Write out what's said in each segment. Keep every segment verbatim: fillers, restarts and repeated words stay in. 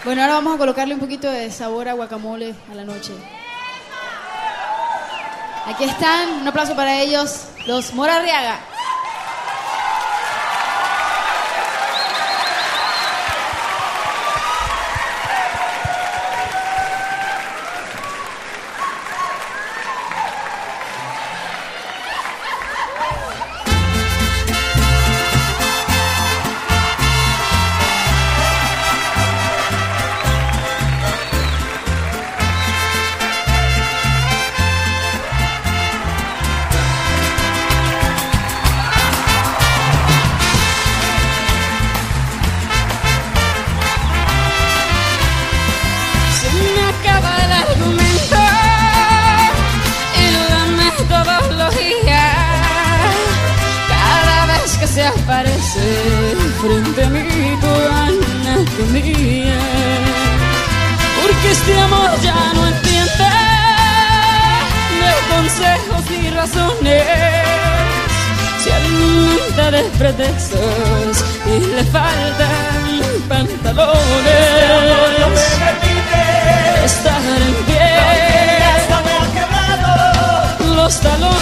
Bueno, ahora vamos a colocarle un poquito de sabor a guacamole a la noche. Aquí están, un aplauso para ellos, los Mora Arriaga. Se aparece frente a mí tu anatomía, porque este amor ya no entiende de consejos ni razones, se alimenta de pretextos y le faltan pantalones. Este amor no me permite estar en pie, hasta me ha quebrado los talones.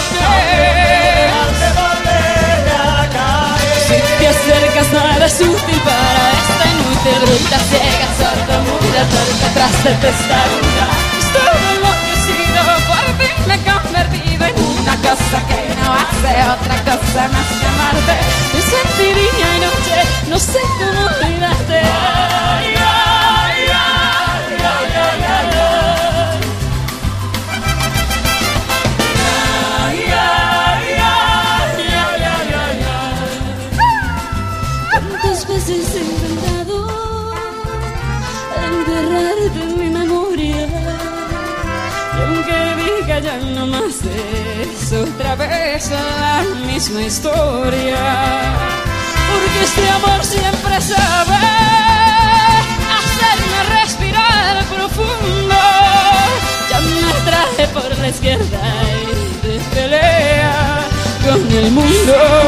Te acercas, nada es útil para esta inútil ruta ciega, sorda, muda, torpe, tras de testaruda. Estoy enloquecido, por fin me he convertido en una cosa que no hace otra cosa más que amarte. Dulce día y noche, no sé cómo olvidarte. Ay, ay, ay, ay, ay, ay, ay. Veces he intentado enterrarte en mi memoria, y aunque diga ya no más es otra vez la misma historia, porque este amor siempre sabe hacerme respirar profundo. Ya me traje por la izquierda y de pelea con el mundo.